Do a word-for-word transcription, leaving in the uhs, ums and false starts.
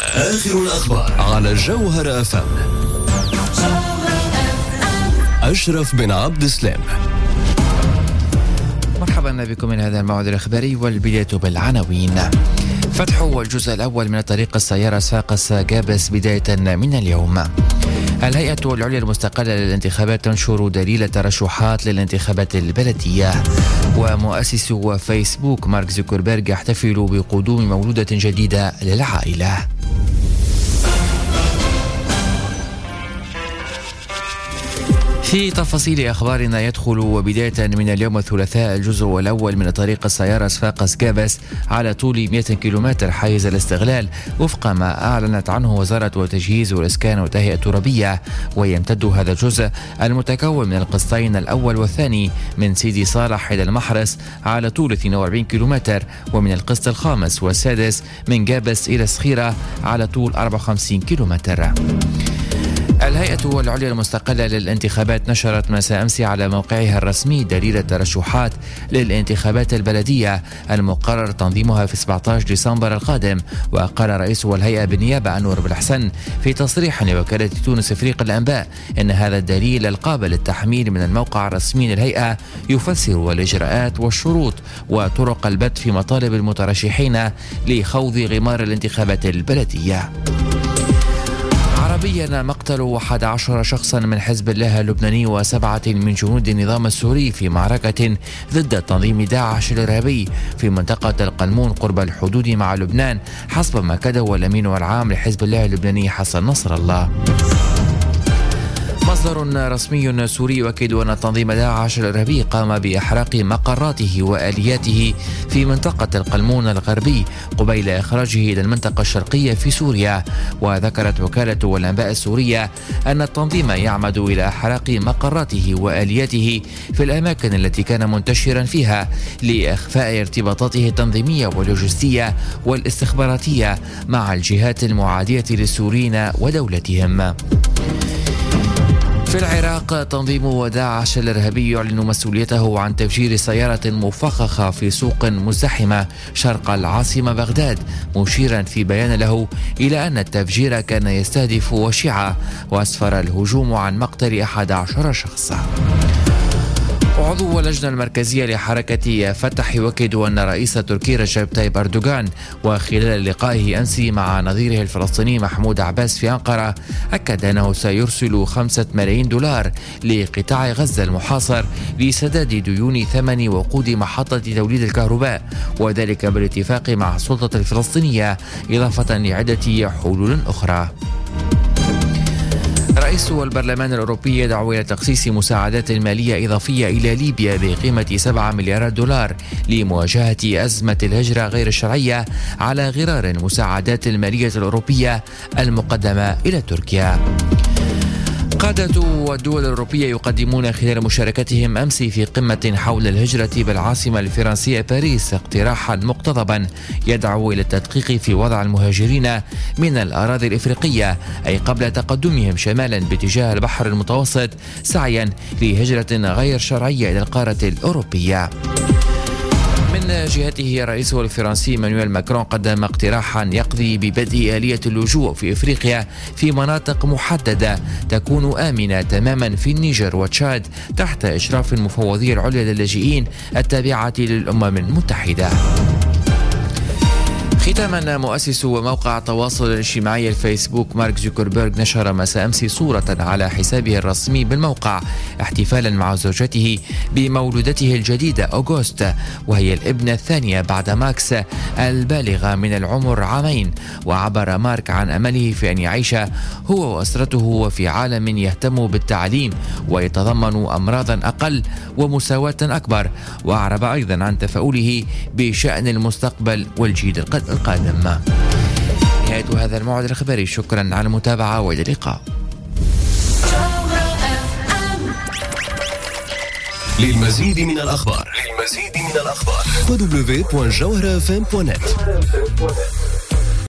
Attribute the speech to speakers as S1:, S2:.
S1: آخر الأخبار على جوهر أف أم. أشرف بن عبد السلام.
S2: مرحبا بكم من هذا الموعد الإخباري، والبداية بالعناوين. فتح الجزء الأول من طريق السيارة صفاقس جابس بداية من اليوم. الهيئة العليا المستقلة للانتخابات تنشر دليل ترشحات للانتخابات البلدية. ومؤسس فيسبوك مارك زوكربيرغ يحتفل بقدوم مولودة جديدة للعائلة. في تفاصيل أخبارنا، يدخل بداية من اليوم الثلاثاء الجزء الأول من طريق السيارة صفاقس جابس على طول مئة كيلومتر حيز الاستغلال وفق ما أعلنت عنه وزارة التجهيز والإسكان والتهيئة الترابية. ويمتد هذا الجزء المتكون من القسطين الأول والثاني من سيدي صالح إلى المحرس على طول اثنين وأربعين كيلومتر، ومن القسط الخامس والسادس من جابس إلى الصخيرة على طول أربعة وخمسين كيلومتر. الهيئة العليا المستقلة للانتخابات نشرت مساء أمس على موقعها الرسمي دليل الترشحات للانتخابات البلدية المقرر تنظيمها في سبعة عشر ديسمبر القادم. وقال رئيس الهيئة بالنيابة أنور بالحسن في تصريح لوكالة تونس إفريق الأنباء إن هذا الدليل القابل للتحميل من الموقع الرسمي للهيئة يفسر الإجراءات والشروط وطرق البت في مطالب المترشحين لخوض غمار الانتخابات البلدية. عربيا مقتل أحد عشر شخصا من حزب الله اللبناني وسبعة من جنود النظام السوري في معركة ضد تنظيم داعش الإرهابي في منطقة القلمون قرب الحدود مع لبنان، حسب ما كتب الأمين العام لحزب الله اللبناني حسن نصر الله. مصدر رسمي سوري يؤكد أن تنظيم داعش الإرهابي قام بإحراق مقراته وآلياته في منطقة القلمون الغربي قبيل إخراجه إلى المنطقة الشرقية في سوريا. وذكرت وكالة الأنباء السورية أن التنظيم يعمد إلى إحراق مقراته وآلياته في الأماكن التي كان منتشرا فيها لإخفاء ارتباطاته التنظيمية واللوجستية والاستخباراتية مع الجهات المعادية للسوريين ودولتهم. في العراق، تنظيم داعش الإرهابي يعلن مسؤوليته عن تفجير سيارة مفخخة في سوق مزدحمة شرق العاصمة بغداد، مشيرا في بيان له إلى أن التفجير كان يستهدف وشيعة، وأسفر الهجوم عن مقتل أحد عشر شخصا. عضو اللجنة المركزية لحركة فتح يؤكد أن رئيس تركيا رجب طيب أردوغان وخلال لقائه أمس مع نظيره الفلسطيني محمود عباس في أنقرة أكد أنه سيرسل خمسة ملايين دولار لقطاع غزة المحاصر لسداد ديون ثمن وقود محطة توليد الكهرباء، وذلك بالاتفاق مع السلطة الفلسطينية إضافة لعدة حلول أخرى. رئيس البرلمان الأوروبي يدعو إلى تخصيص مساعدات مالية إضافية إلى ليبيا بقيمة سبعة مليارات دولار لمواجهة أزمة الهجرة غير الشرعية على غرار المساعدات المالية الأوروبية المقدمة إلى تركيا. قادة الدول الأوروبية يقدمون خلال مشاركتهم أمس في قمة حول الهجرة بالعاصمة الفرنسية باريس اقتراحا مقتضبا يدعو إلى التدقيق في وضع المهاجرين من الأراضي الإفريقية، أي قبل تقدمهم شمالا باتجاه البحر المتوسط سعيا لهجرة غير شرعية إلى القارة الأوروبية. من جهته، الرئيس الفرنسي مانويل ماكرون قدم اقتراحا يقضي ببدء آلية اللجوء في إفريقيا في مناطق محددة تكون آمنة تماما في النيجر وتشاد تحت إشراف المفوضية العليا للاجئين التابعة للأمم المتحدة. ختاما، مؤسس موقع التواصل الاجتماعي الفيسبوك مارك زوكربيرغ نشر مساء أمس صورة على حسابه الرسمي بالموقع احتفالا مع زوجته بمولودته الجديدة أوغوست، وهي الابنة الثانية بعد ماكس البالغة من العمر عامين. وعبر مارك عن أمله في أن يعيش هو وأسرته في عالم يهتم بالتعليم ويتضمن أمراضا أقل ومساواة أكبر. وأعرب أيضا عن تفاؤله بشأن المستقبل والجيل القادم. نهاية هذا الموعد الإخباري، شكرا على المتابعة وإلى اللقاء.
S1: للمزيد من الأخبار للمزيد من الأخبار دبليو دبليو دبليو دوت جوهر اف ام دوت نت.